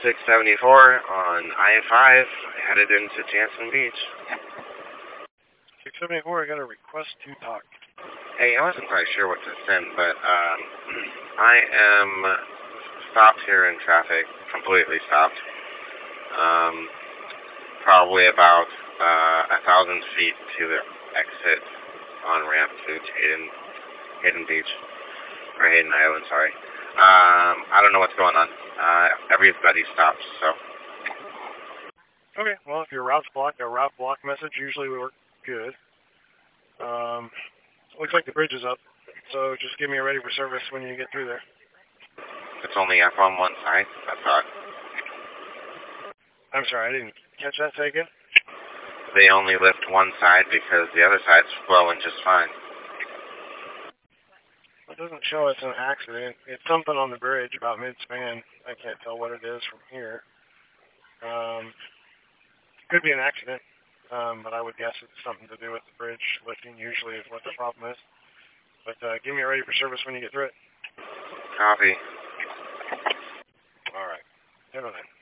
674 on I-5, headed into Jansen Beach. 674, I got a request to talk. Hey, I wasn't quite sure what to send, but I am stopped here in traffic, completely stopped. Probably about 1,000 feet to the exit on ramp to Hayden Beach, or Hayden Island, sorry. I don't know what's going on. Everybody stopped, so. Okay, well, if your route's blocked, a route block message usually would work good. Looks like the bridge is up, so just give me a ready for service when you get through there. It's only up on one side, I thought. I'm sorry, I didn't catch that. Say again? They only lift one side because the other side's flowing just fine. It doesn't show it's an accident. It's something on the bridge about mid-span. I can't tell what it is from here. Could be an accident, but I would guess it's something to do with the bridge lifting usually is what the problem is. But give me a ready for service when you get through it. Copy. All right. Gentlemen.